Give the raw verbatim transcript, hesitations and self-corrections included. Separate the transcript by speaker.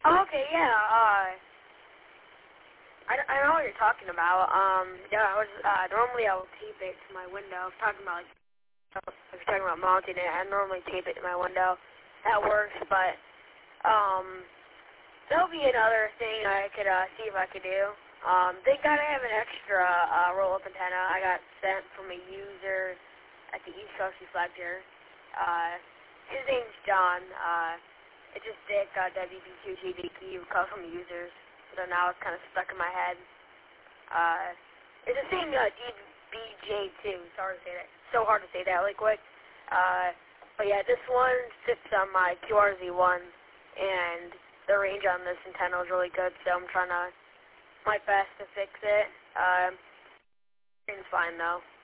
Speaker 1: Oh, okay, yeah. Uh, I, I know what you're talking about. Um, yeah, I was uh, normally I would tape it to my window. I was talking about like if you're talking about mounting it, I normally tape it to my window. That works, but um, there'll be another thing I could uh, see if I could do. Um, they gotta have an extra uh, roll-up antenna. I got sent from a user at the East Coast Reflector. Uh, his name's John. Uh, it's just Dick, uh, W B Q G D Q, comes from the users. So now it's kind of stuck in my head. Uh, it's the same uh, D B J too. It's hard to say that. So hard to say that really quick. Uh, but yeah, this one sits on my Q R Z one, and the range on this antenna is really good. So I'm trying to my best to fix it. Um, it's fine though.